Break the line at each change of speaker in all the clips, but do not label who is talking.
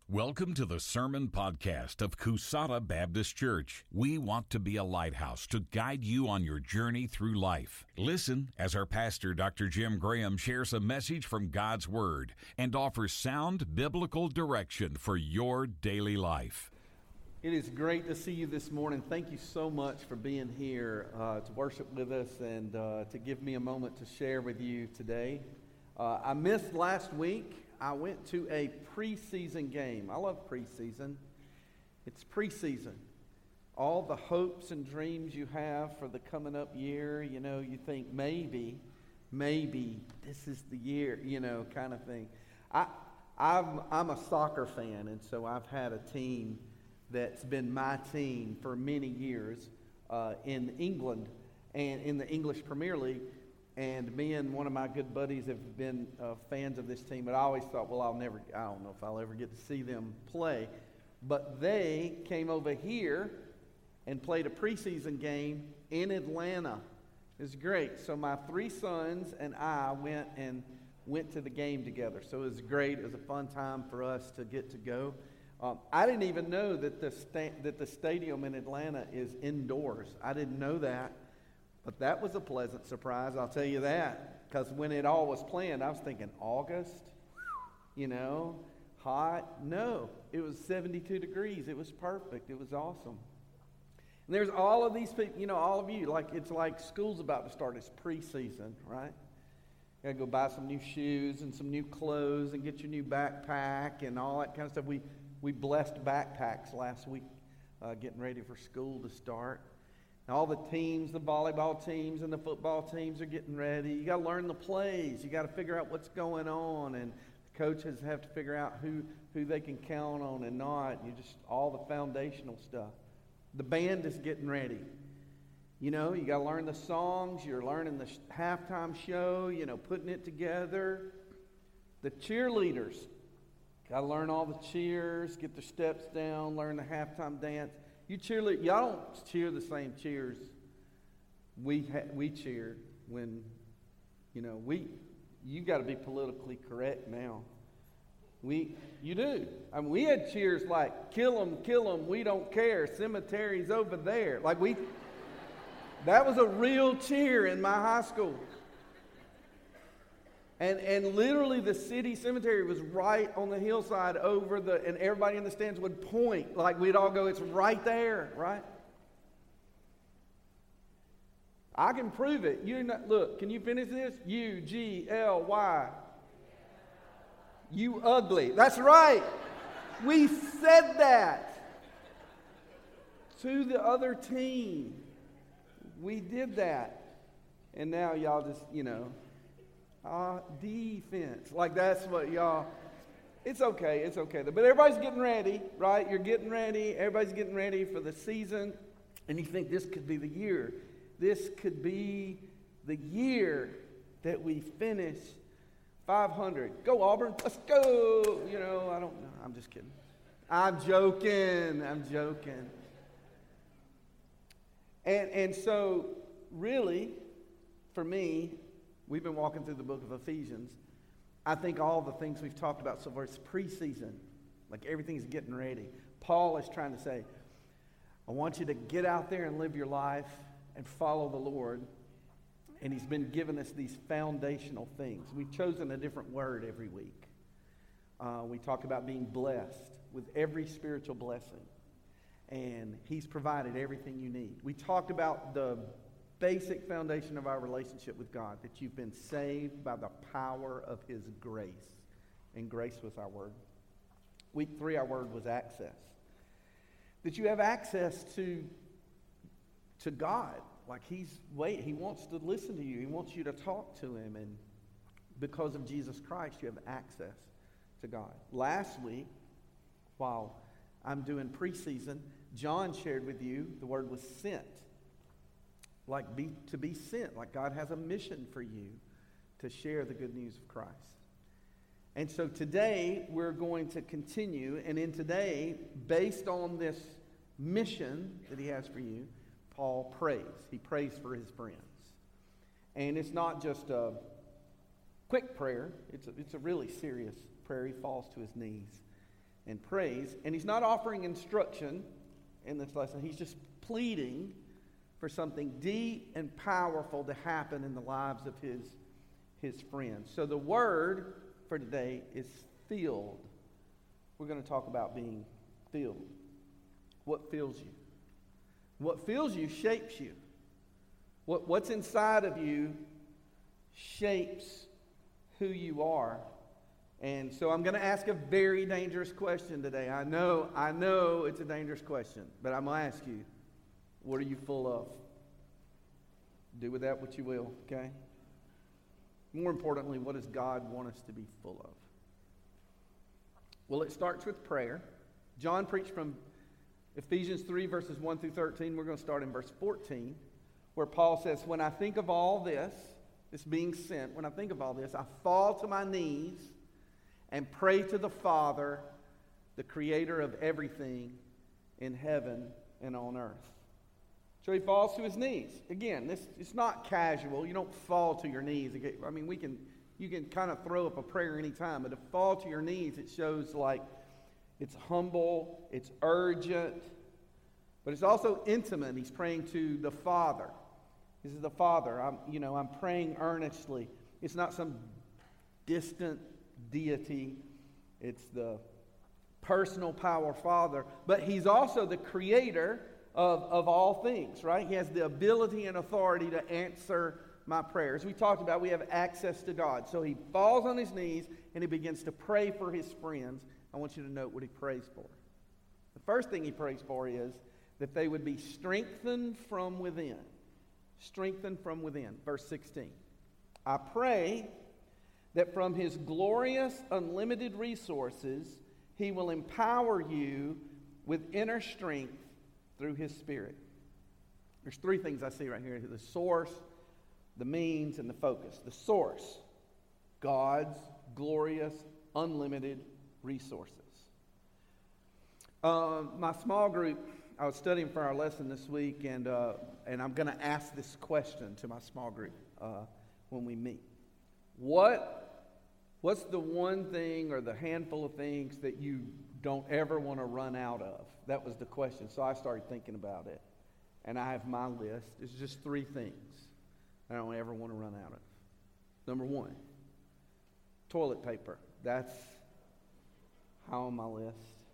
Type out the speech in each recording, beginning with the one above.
Welcome to the Sermon Podcast of Cusata Baptist Church. We want to be a lighthouse to guide you on your journey through life. Listen as our pastor, Dr. Jim Graham, shares a message from God's Word and offers sound biblical direction for your daily life.
It is great to see you this morning. Thank you so much for being here to worship with us and to give me a moment to share with you today. I missed last week. I went to a preseason game. I love preseason. It's preseason. All the hopes and dreams you have for the coming up year, you think maybe this is the year, kind of thing. I'm a soccer fan, and so I've had a team that's been my team for many years in England and in the English Premier League. And me and one of my good buddies have been fans of this team. But I always thought, I don't know if I'll ever get to see them play. But they came over here and played a preseason game in Atlanta. It was great. So my three sons and I went to the game together. So it was great. It was a fun time for us to get to go. I didn't even know that the stadium in Atlanta is indoors. I didn't know that. But that was a pleasant surprise, I'll tell you that. Because when it all was planned, I was thinking August, hot. No, it was 72 degrees. It was perfect. It was awesome. And there's all of these people, all of you, it's like school's about to start. It's preseason, right? You got to go buy some new shoes and some new clothes and get your new backpack and all that kind of stuff. We blessed backpacks last week, getting ready for school to start. All the teams, the volleyball teams and the football teams are getting ready. You got to learn the plays. You got to figure out what's going on, and the coaches have to figure out who they can count on and not. All the foundational stuff. The band is getting ready. You got to learn the songs. You're learning the halftime show. Putting it together. The cheerleaders got to learn all the cheers, get their steps down, learn the halftime dance. You cheerlead, y'all don't cheer the same cheers we cheered when, you got to be politically correct now. You do. I mean, we had cheers like, kill 'em, we don't care, cemetery's over there. That was a real cheer in my high school. And literally the city cemetery was right on the hillside and everybody in the stands would point. We'd all go, it's right there, right? I can prove it. Look, can you finish this? U-G-L-Y. You ugly. That's right. We said that to the other team. We did that. And now y'all just, defense. That's what y'all, it's okay. But everybody's getting ready, right? You're getting ready. Everybody's getting ready for the season. And you think this could be the year. This could be the year that we finish 500. Go Auburn. Let's go. I don't know. I'm just kidding. I'm joking. And so really, for me, we've been walking through the book of Ephesians. I think all the things we've talked about so far, it's preseason. Everything's getting ready. Paul is trying to say, I want you to get out there and live your life and follow the Lord. And he's been giving us these foundational things. We've chosen a different word every week. We talk about being blessed with every spiritual blessing. And he's provided everything you need. We talked about the basic foundation of our relationship with God, that you've been saved by the power of his grace. And grace was our word. Week 3, our word was access. That you have access to God. He wants to listen to you. He wants you to talk to him. And because of Jesus Christ, you have access to God. Last week, while I'm doing preseason, John shared with you the word was sent. To be sent, God has a mission for you to share the good news of Christ. And so today we're going to continue, and in today, based on this mission that he has for you, Paul prays. He prays for his friends. And it's not just a quick prayer. It's a really serious prayer. He falls to his knees and praise. And he's not offering instruction in this lesson. He's just pleading for something deep and powerful to happen in the lives of his friends. So the word for today is filled. We're going to talk about being filled. What fills you? What fills you shapes you. What's inside of you shapes who you are. And so I'm going to ask a very dangerous question today. I know it's a dangerous question, but I'm going to ask you, what are you full of? Do with that what you will, okay? More importantly, what does God want us to be full of? Well, it starts with prayer. John preached from Ephesians 3, verses 1 through 13. We're going to start in verse 14, where Paul says, when I think of all this being sent, when I think of all this, I fall to my knees and pray to the Father, the creator of everything in heaven and on earth. So he falls to his knees. Again, it's not casual. You don't fall to your knees. I mean, you can kind of throw up a prayer anytime, but to fall to your knees, it shows like it's humble, it's urgent, but it's also intimate. He's praying to the Father. This is the Father. I'm praying earnestly. It's not some distant deity. It's the personal power Father, but he's also the creator of all things, right? He has the ability and authority to answer my prayers. We talked about we have access to God. So he falls on his knees and he begins to pray for his friends. I want you to note what he prays for. The first thing he prays for is that they would be strengthened from within. Strengthened from within. Verse 16. I pray that from his glorious, unlimited resources, he will empower you with inner strength through his Spirit. There's three things I see right here: the source, the means, and the focus. The source, God's glorious, unlimited resources. My small group, I was studying for our lesson this week, and I'm going to ask this question to my small group when we meet. What's the one thing or the handful of things that you don't ever want to run out of? That was the question. So I started thinking about it. And I have my list. It's just three things I don't ever want to run out of. Number one, toilet paper. That's high on my list.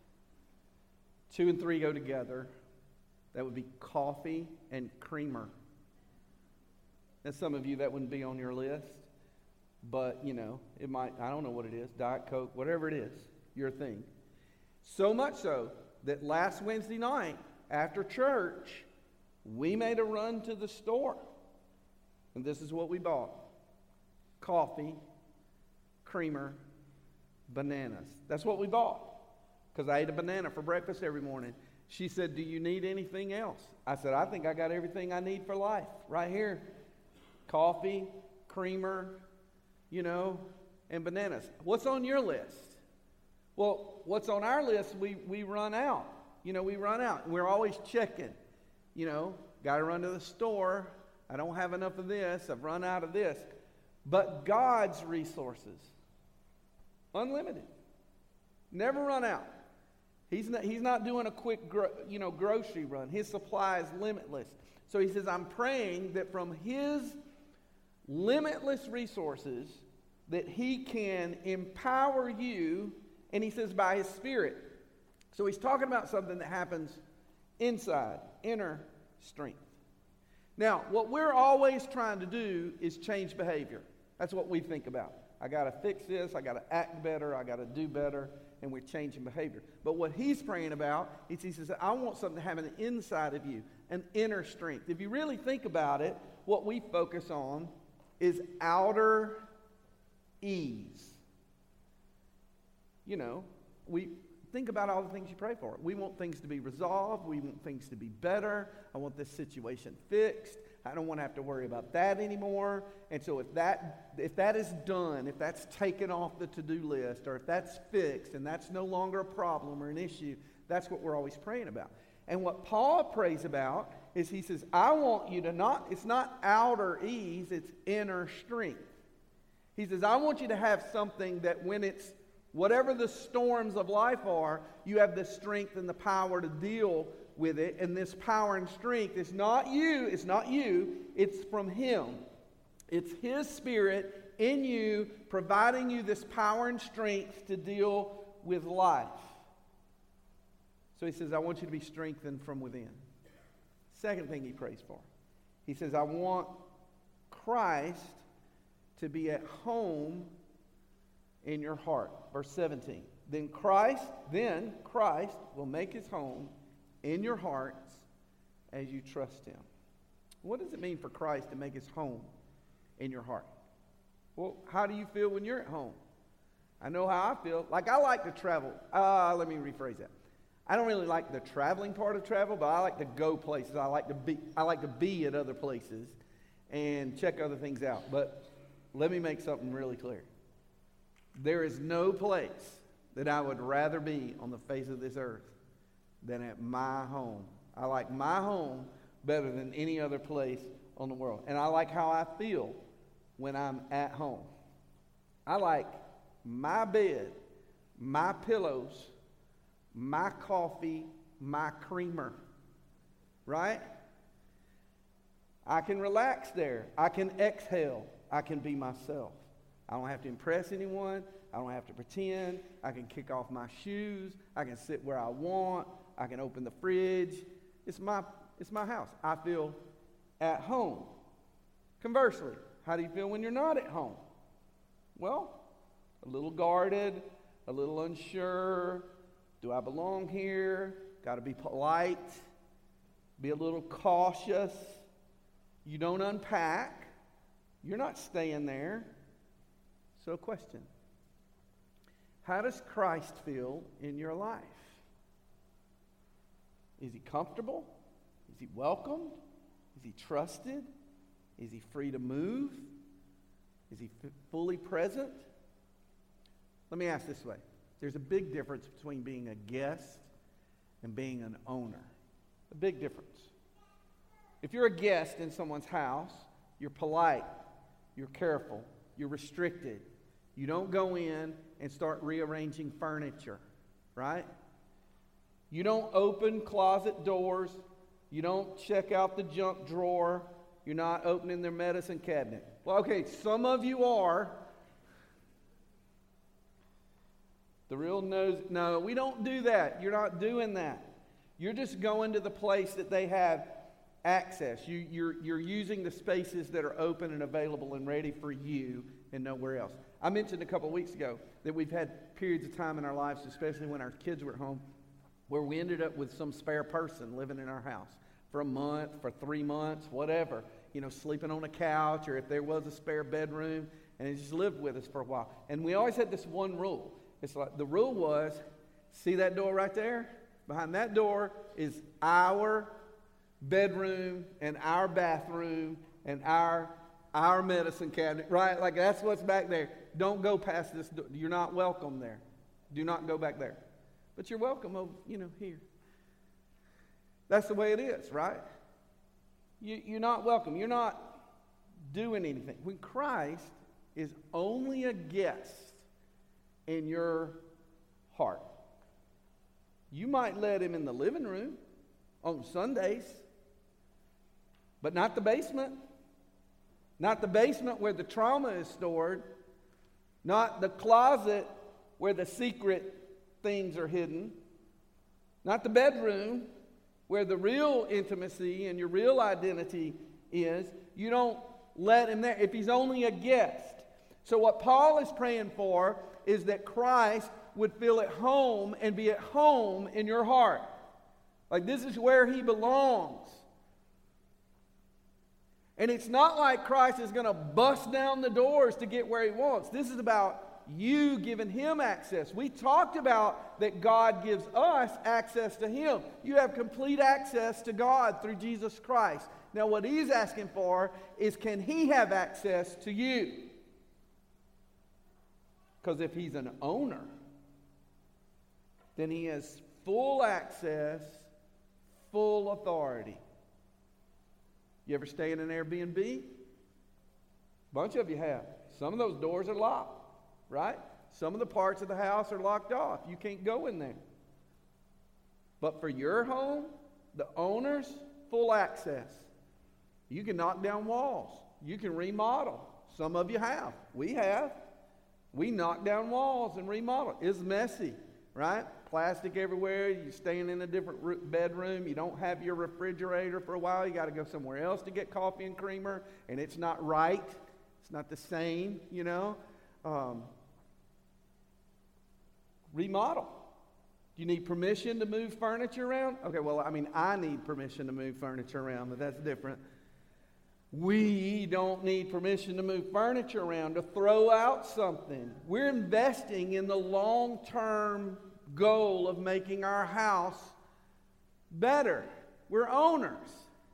2 and 3 go together. That would be coffee and creamer. And some of you, that wouldn't be on your list. But, it might, I don't know what it is, Diet Coke, whatever it is, your thing. So much so that last Wednesday night, after church, we made a run to the store. And this is what we bought: coffee, creamer, bananas. That's what we bought. Because I ate a banana for breakfast every morning. She said, do you need anything else? I said, I think I got everything I need for life right here. Coffee, creamer, and bananas. What's on your list? Well, what's on our list, we run out. We run out. And we're always checking. Got to run to the store. I don't have enough of this. I've run out of this. But God's resources, unlimited. Never run out. He's not doing a quick grocery run. His supply is limitless. So he says, I'm praying that from his limitless resources that he can empower you, and he says by his Spirit. So he's talking about something that happens inside, inner strength. Now, what we're always trying to do is change behavior. That's what we think about. I got to fix this, I got to act better, I got to do better, and we're changing behavior. But what he's praying about is he says, I want something to happen inside of you, an inner strength. If you really think about it, what we focus on is outer ease. We think about all the things you pray for. We want things to be resolved. We want things to be better. I want this situation fixed. I don't want to have to worry about that anymore. And so if that is done, if that's taken off the to-do list, or if that's fixed and that's no longer a problem or an issue, that's what we're always praying about. And what Paul prays about is he says, I want you to it's not outer ease, it's inner strength. He says, I want you to have something that when it's Whatever the storms of life are, you have the strength and the power to deal with it. And this power and strength is not you, it's from Him. It's His Spirit in you, providing you this power and strength to deal with life. So He says, I want you to be strengthened from within. Second thing He prays for. He says, I want Christ to be at home in your heart. Verse 17. Then Christ will make His home in your hearts as you trust Him. What does it mean for Christ to make His home in your heart? Well, how do you feel when you're at home? I know how I feel. Like, I like to travel. Let me rephrase that. I don't really like the traveling part of travel, but I like to go places. I like to be at other places and check other things out. But let me make something really clear. There is no place that I would rather be on the face of this earth than at my home. I like my home better than any other place on the world. And I like how I feel when I'm at home. I like my bed, my pillows, my coffee, my creamer. Right? I can relax there. I can exhale. I can be myself. I don't have to impress anyone. I don't have to pretend. I can kick off my shoes. I can sit where I want. I can open the fridge. It's my house. I feel at home. Conversely, how do you feel when you're not at home? Well, a little guarded, a little unsure. Do I belong here? Got to be polite. Be a little cautious. You don't unpack. You're not staying there. So, question. How does Christ feel in your life? Is He comfortable? Is He welcomed? Is He trusted? Is He free to move? Is He fully present? Let me ask this way. There's a big difference between being a guest and being an owner. A big difference. If you're a guest in someone's house, you're polite, you're careful, you're restricted. You don't go in and start rearranging furniture, right? You don't open closet doors. You don't check out the junk drawer. You're not opening their medicine cabinet. Well, okay, some of you are. The real no, we don't do that. You're not doing that. You're just going to the place that they have access. You're using the spaces that are open and available and ready for you and nowhere else. I mentioned a couple of weeks ago that we've had periods of time in our lives, especially when our kids were at home, where we ended up with some spare person living in our house for a month, for 3 months, whatever, sleeping on a couch, or if there was a spare bedroom, and it just lived with us for a while. And we always had this one rule. It's like, the rule was, see that door right there? Behind that door is our bedroom and our bathroom and our medicine cabinet, right? Like, that's what's back there. Don't go past this door. You're not welcome there. Do not go back there. But you're welcome over, here. That's the way it is, right? You're not welcome. You're not doing anything. When Christ is only a guest in your heart, you might let Him in the living room on Sundays, but not the basement. Not the basement where the trauma is stored. Not the closet where the secret things are hidden. Not the bedroom where the real intimacy and your real identity is. You don't let Him there if He's only a guest. So what Paul is praying for is that Christ would feel at home and be at home in your heart. Like, this is where He belongs. And it's not like Christ is going to bust down the doors to get where He wants. This is about you giving Him access. We talked about that God gives us access to Him. You have complete access to God through Jesus Christ. Now, what He's asking for is, can He have access to you? Because if He's an owner, then He has full access, full authority. You ever stay in an Airbnb? A bunch of you have. Some of those doors are locked, right? Some of the parts of the house are locked off. You can't go in there. But for your home, the owners, full access. You can knock down walls. You can remodel. Some of you have. We have. We knock down walls and remodel. It's messy, right? Plastic everywhere. You're staying in a different bedroom. You don't have your refrigerator for a while. You got to go somewhere else to get coffee and creamer, and it's not right. It's not the same, you know. Remodel. Do you need permission to move furniture around? Okay, well, I mean, I need permission to move furniture around, but that's different. We don't need permission to move furniture around, to throw out something. We're investing in the long-term goal of making our house better. We're owners.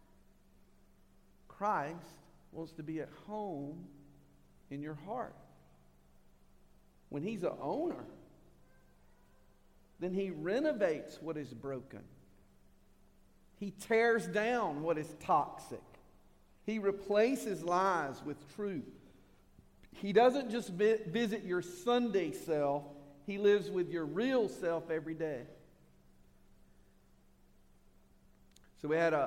Christ wants to be at home in your heart. When He's an owner, then He renovates what is broken. He tears down what is toxic. He replaces lies with truth. He doesn't just visit your Sunday self. He lives with your real self every day. So we had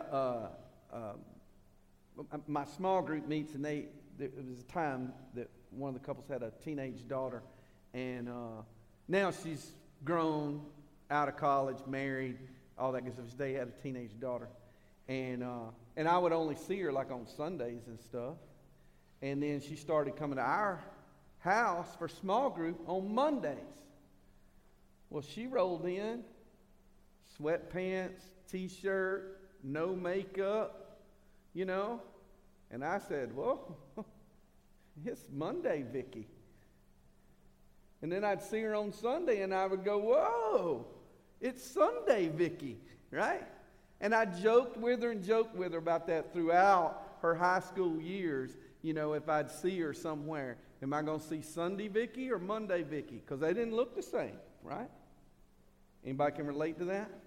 my small group meets, and there was a time that one of the couples had a teenage daughter, and now she's grown, out of college, married, all that good stuff. They had a teenage daughter. And I would only see her like on Sundays and stuff. And then she started coming to our house for small group on Mondays. Well, she rolled in, sweatpants, t-shirt, no makeup, you know. And I said, well, it's Monday, Vicki. And then I'd see her on Sunday and I would go, whoa, it's Sunday, Vicki, right? And I joked with her about that throughout her high school years. You know, if I'd see her somewhere, am I going to see Sunday Vicki or Monday Vicki? Because they didn't look the same, right? Anybody can relate to that?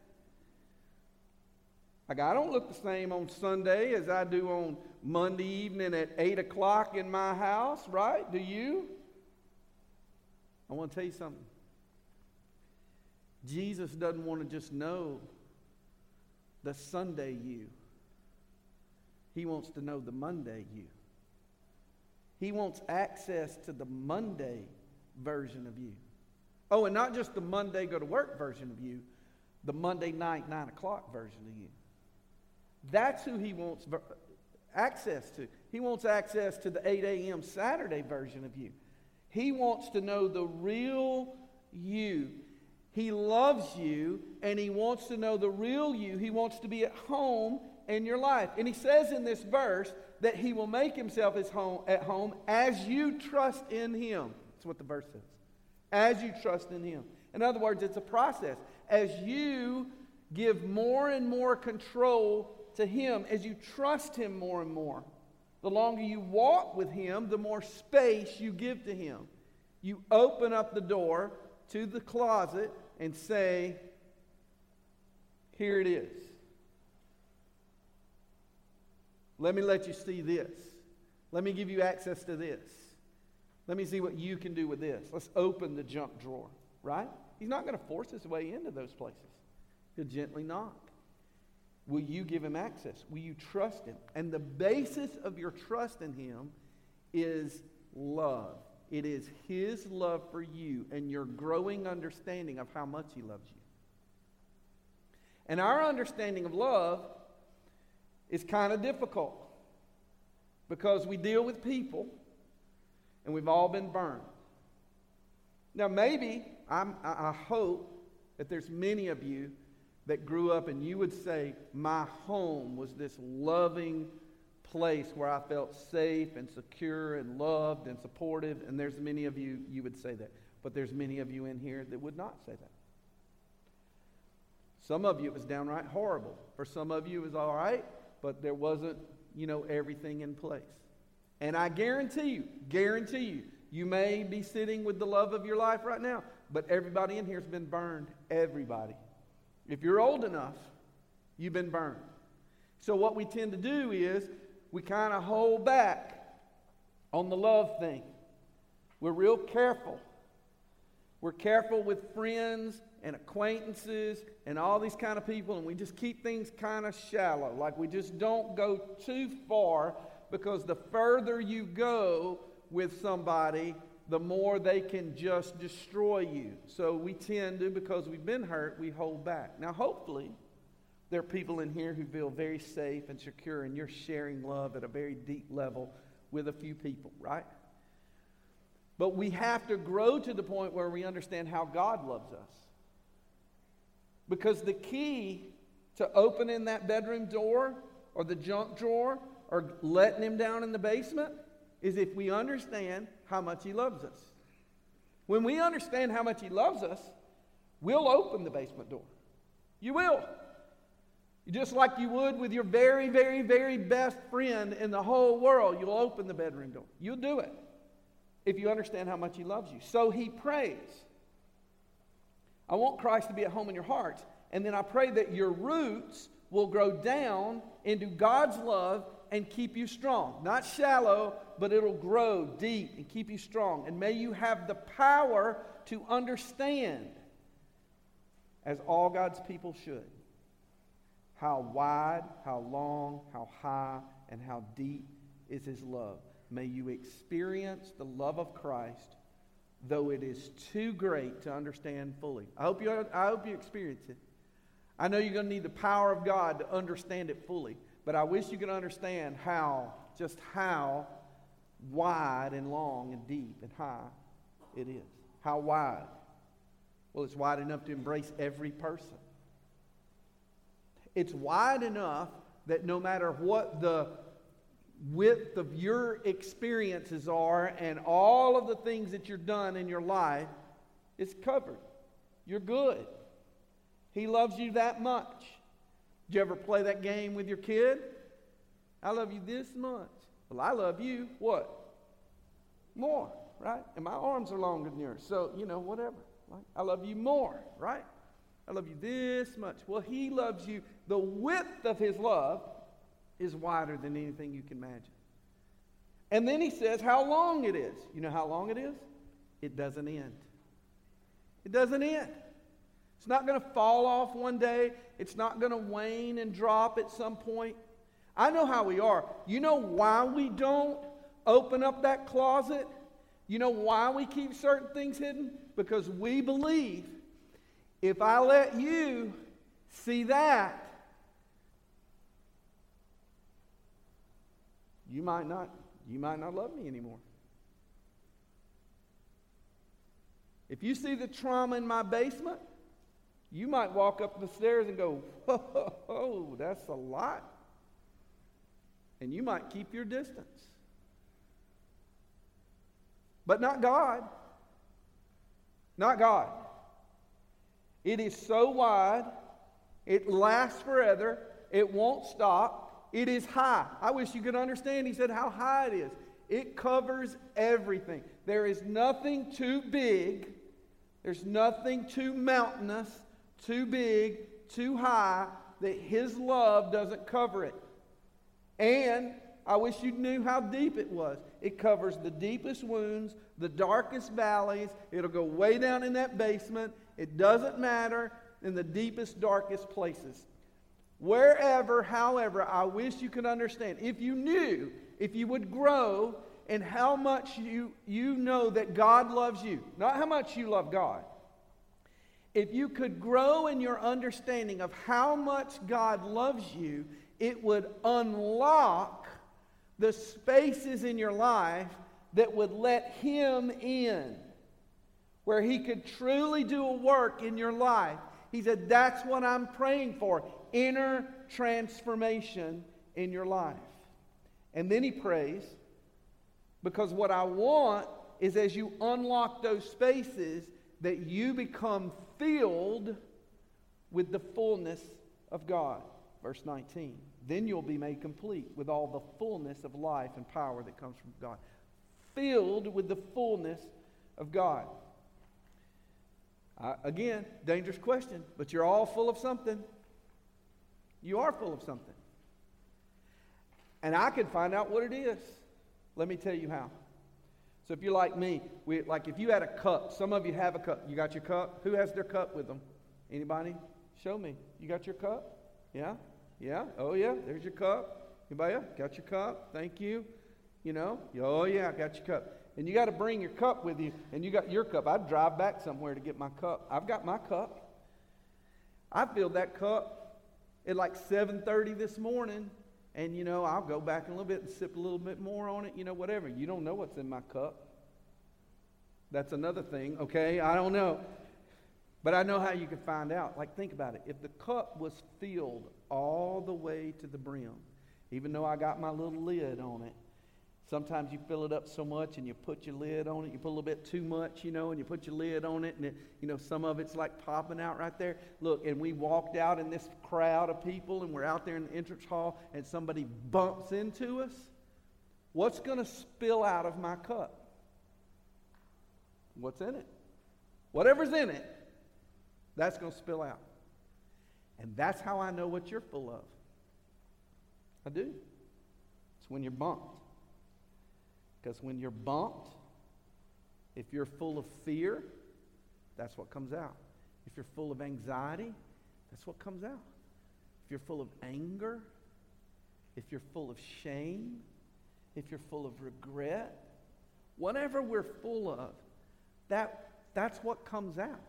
Like, I don't look the same on Sunday as I do on Monday evening at 8 o'clock in my house, right? Do you? I want to tell you something. Jesus doesn't want to just know the Sunday you. He wants to know the Monday you. He wants access to the Monday version of you. Oh, and not just the Monday go to work version of you, the Monday night, 9 o'clock version of you. That's who He wants access to. He wants access to the 8 a.m. Saturday version of you. He wants to know the real you. He loves you, and He wants to know the real you. He wants to be at home in your life. And He says in this verse that He will make Himself at home as you trust in Him. That's what the verse says. As you trust in Him. In other words, it's a process. As you give more and more control to Him, as you trust Him more and more, the longer you walk with Him, the more space you give to Him. You open up the door to the closet and say, here it is. Let me let you see this. Let me give you access to this. Let me see what you can do with this. Let's open the junk drawer, right? He's not going to force his way into those places. He'll gently knock. Will you give Him access? Will you trust Him? And the basis of your trust in Him is love. It is His love for you and your growing understanding of how much He loves you. And our understanding of love is kind of difficult because we deal with people and we've all been burned. Now maybe, I hope that there's many of you that grew up and you would say, my home was this loving place where I felt safe and secure and loved and supportive. And there's many of you would say that. But there's many of you in here that would not say that. Some of you, it was downright horrible. For some of you, it was all right, but there wasn't, everything in place. And I guarantee you, you may be sitting with the love of your life right now, but everybody in here has been burned. Everybody. If you're old enough, you've been burned. So what we tend to do is we kind of hold back on the love thing. We're real careful We're careful with friends and acquaintances and all these kind of people, and we just keep things kind of shallow. Like we just don't go too far, because the further you go with somebody, the more they can just destroy you. So we tend to, because we've been hurt, we hold back. Now hopefully there are people in here who feel very safe and secure, and you're sharing love at a very deep level with a few people, right? But we have to grow to the point where we understand how God loves us. Because the key to opening that bedroom door or the junk drawer or letting him down in the basement is if we understand how much he loves us. When we understand how much he loves us, we'll open the basement door. You will. Just like you would with your very, very, very best friend in the whole world, you'll open the bedroom door. You'll do it if you understand how much he loves you. So he prays, I want Christ to be at home in your hearts. And then I pray that your roots will grow down into God's love and keep you strong. Not shallow, but it'll grow deep and keep you strong. And may you have the power to understand, as all God's people should, how wide, how long, how high, and how deep is his love. May you experience the love of Christ, though it is too great to understand fully. I hope you experience it. I know you're going to need the power of God to understand it fully, but I wish you could understand just how wide and long and deep and high it is. How wide? Well, it's wide enough to embrace every person. It's wide enough that no matter what the width of your experiences are and all of the things that you've done in your life, it's covered. You're good. He loves you that much. Did you ever play that game with your kid? I love you this much. Well, I love you, what? More, right? And my arms are longer than yours. So, whatever. Right? I love you more, right? I love you this much. Well, he loves you. The width of his love is wider than anything you can imagine. And then he says how long it is. You know how long it is? It doesn't end. It doesn't end. It's not going to fall off one day. It's not going to wane and drop at some point. I know how we are. You know why we don't open up that closet? You know why we keep certain things hidden? Because we believe, if I let you see that, you might not love me anymore. If you see the trauma in my basement, you might walk up the stairs and go, whoa, that's a lot. And you might keep your distance. But not God. Not God. It is so wide, it lasts forever, it won't stop, it is high. I wish you could understand, he said, how high it is. It covers everything. There is nothing too big, there's nothing too mountainous, too big, too high, that his love doesn't cover it. And I wish you knew how deep it was. It covers the deepest wounds, the darkest valleys. It'll go way down in that basement. It doesn't matter, in the deepest, darkest places. Wherever, however, I wish you could understand. If you knew, if you would grow in how much you know that God loves you, not how much you love God. If you could grow in your understanding of how much God loves you, it would unlock the spaces in your life that would let him in, where he could truly do a work in your life. He said, that's what I'm praying for, inner transformation in your life. And then he prays, because what I want is, as you unlock those spaces, that you become filled with the fullness of God. Verse 19, then you'll be made complete with all the fullness of life and power that comes from God. Filled with the fullness of God. Again, dangerous question, but you're all full of something. You are full of something. And I can find out what it is. Let me tell you how. So if you're like me, if you had a cup, some of you have a cup. You got your cup? Who has their cup with them? Anybody? Show me. You got your cup? Yeah? Yeah? Oh, yeah. There's your cup. Anybody else? Got your cup? Thank you. You know? Oh, yeah, I got your cup. And you got to bring your cup with you. And you got your cup. I'd drive back somewhere to get my cup. I've got my cup. I filled that cup at like 7:30 this morning. And, you know, I'll go back in a little bit and sip a little bit more on it, you know, whatever. You don't know what's in my cup. That's another thing, okay? I don't know. But I know how you can find out. Like, think about it. If the cup was filled all the way to the brim, even though I got my little lid on it, sometimes you fill it up so much and you put your lid on it. You put a little bit too much, you know, and you put your lid on it. And, you know, some of it's like popping out right there. Look, and we walked out in this crowd of people and we're out there in the entrance hall and somebody bumps into us. What's going to spill out of my cup? What's in it? Whatever's in it, that's going to spill out. And that's how I know what you're full of. I do. It's when you're bumped. Because when you're bumped, if you're full of fear, that's what comes out. If you're full of anxiety, that's what comes out. If you're full of anger, if you're full of shame, if you're full of regret, whatever we're full of, that's what comes out.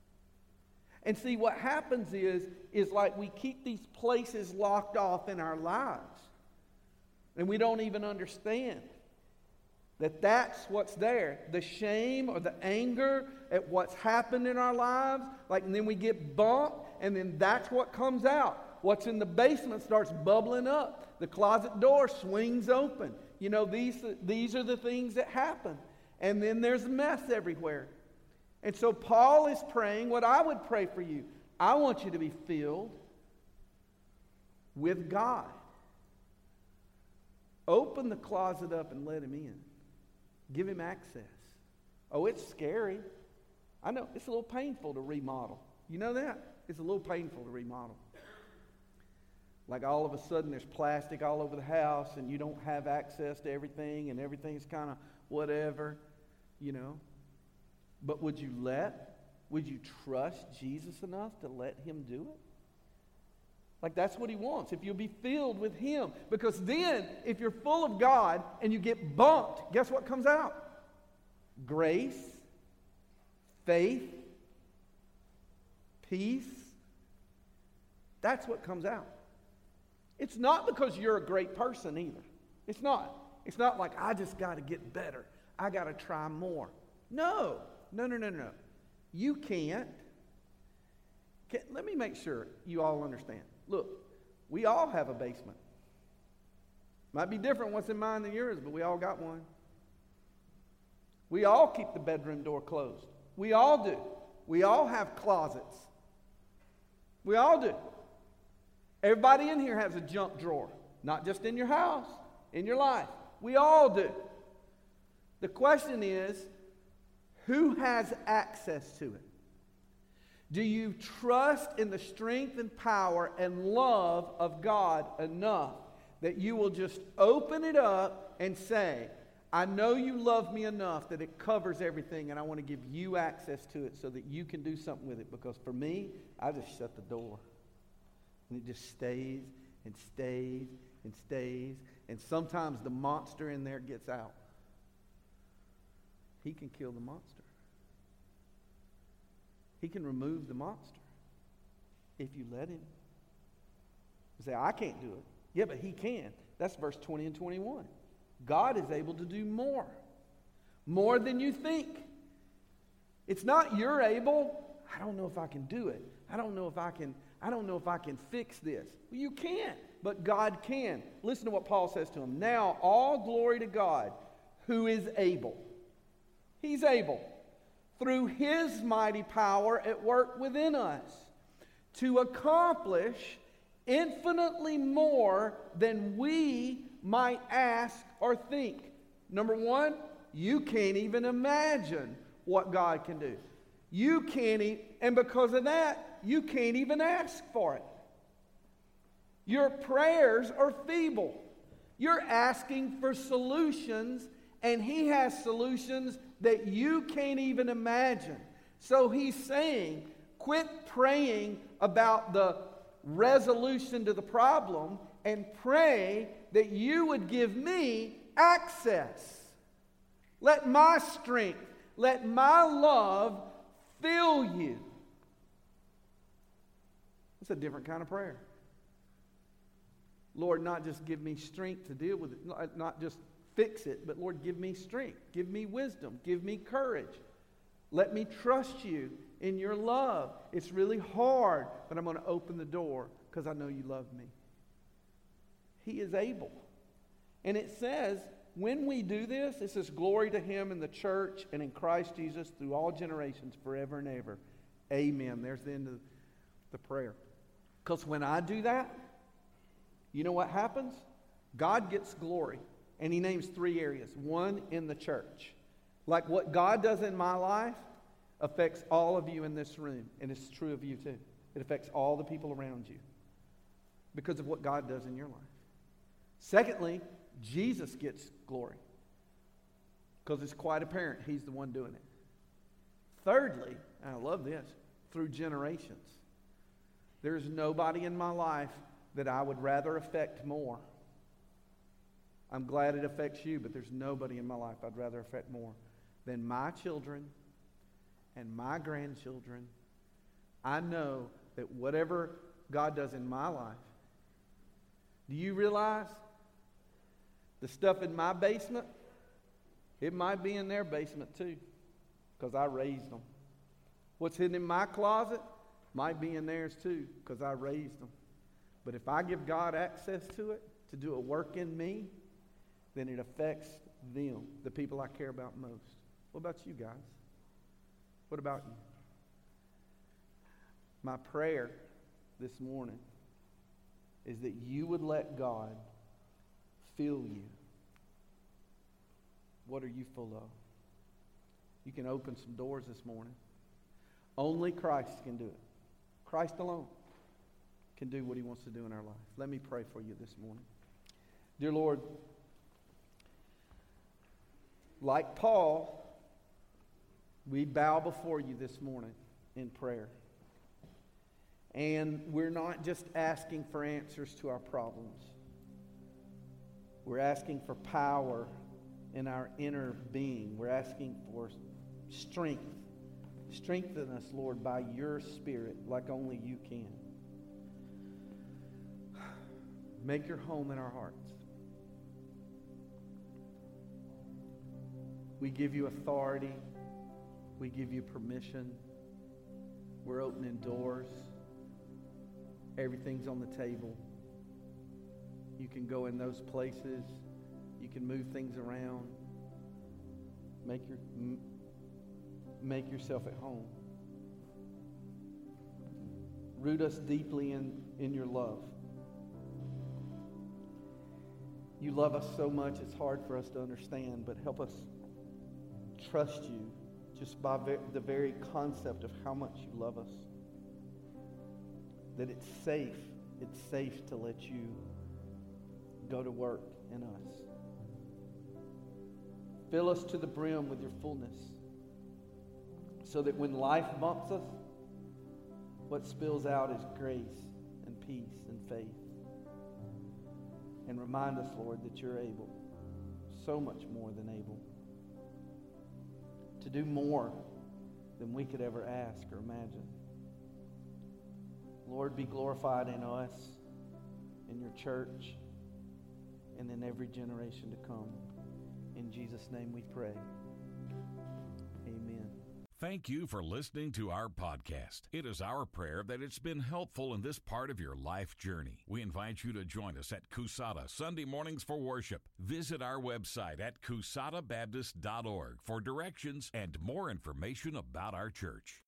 And see, what happens is like we keep these places locked off in our lives. And we don't even understand that that's what's there. The shame or the anger at what's happened in our lives. Like, and then we get bumped, and then that's what comes out. What's in the basement starts bubbling up. The closet door swings open. You know, these are the things that happen. And then there's a mess everywhere. And so Paul is praying what I would pray for you. I want you to be filled with God. Open the closet up and let him in. Give him access. Oh, it's scary. I know. It's a little painful to remodel. You know that? It's a little painful to remodel. Like all of a sudden there's plastic all over the house and you don't have access to everything and everything's kind of whatever, you know. But would you trust Jesus enough to let him do it? Like that's what he wants, if you'll be filled with him. Because then, if you're full of God and you get bumped, guess what comes out? Grace, faith, peace. That's what comes out. It's not because you're a great person either. It's not. It's not like, I just got to get better. I got to try more. No. You can't. Let me make sure you all understand. Look, we all have a basement. Might be different what's in mine than yours, but we all got one. We all keep the bedroom door closed. We all do. We all have closets. We all do. Everybody in here has a junk drawer. Not just in your house, in your life. We all do. The question is, who has access to it? Do you trust in the strength and power and love of God enough that you will just open it up and say, I know you love me enough that it covers everything and I want to give you access to it so that you can do something with it? Because for me, I just shut the door. And it just stays and stays and stays. And sometimes the monster in there gets out. He can kill the monster. He can remove the monster if you let him. You say, I can't do it. Yeah, but he can. That's verse 20 and 21. God is able to do more. More than you think. It's not you're able. I don't know if I can do it. I don't know if I can fix this. Well, you can't, but God can. Listen to what Paul says to him. Now all glory to God who is able. He's able. Through his mighty power at work within us, to accomplish infinitely more than we might ask or think. Number one, you can't even imagine what God can do. You can't, and because of that, you can't even ask for it. Your prayers are feeble. You're asking for solutions And He has solutions that you can't even imagine. So He's saying, quit praying about the resolution to the problem and pray that you would give me access. Let my strength, let my love fill you. It's a different kind of prayer. Lord, not just give me strength to deal with it, not just fix it, but Lord, give me strength, give me wisdom, give me courage. Let me trust you in your love. It's really hard, but I'm going to open the door because I know you love me. He is able. And it says, when we do this, it says, glory to Him in the church and in Christ Jesus through all generations, forever and ever. Amen. There's the end of the prayer. Because when I do that, you know what happens? God gets glory. And He names 3 areas. One, in the church. Like what God does in my life affects all of you in this room. And it's true of you too. It affects all the people around you because of what God does in your life. Secondly, Jesus gets glory because it's quite apparent He's the one doing it. Thirdly, and I love this, through generations. There's nobody in my life that I would rather affect more. I'm glad it affects you, but there's nobody in my life I'd rather affect more than my children and my grandchildren. I know that whatever God does in my life, do you realize the stuff in my basement, it might be in their basement too, because I raised them. What's hidden in my closet might be in theirs too, because I raised them. But if I give God access to it, to do a work in me, then it affects them, the people I care about most. What about you guys? What about you? My prayer this morning is that you would let God fill you. What are you full of? You can open some doors this morning. Only Christ can do it. Christ alone can do what He wants to do in our life. Let me pray for you this morning. Dear Lord, like Paul, we bow before you this morning in prayer. And we're not just asking for answers to our problems. We're asking for power in our inner being. We're asking for strength. Strengthen us, Lord, by your Spirit like only you can. Make your home in our hearts. We give you authority. We give you permission. We're opening doors. Everything's on the table. You can go in those places. You can move things around. Make yourself at home. Root us deeply in your love. You love us so much it's hard for us to understand, but help us trust you just by the very concept of how much you love us. That it's safe to let you go to work in us. Fill us to the brim with your fullness so that when life bumps us, what spills out is grace and peace and faith. And remind us, Lord, that you're able, so much more than able, to do more than we could ever ask or imagine. Lord, be glorified in us, in your church, and in every generation to come. In Jesus' name we pray. Amen.
Thank you for listening to our podcast. It is our prayer that it's been helpful in this part of your life journey. We invite you to join us at Coushatta Sunday mornings for worship. Visit our website at CoushattaBaptist.org for directions and more information about our church.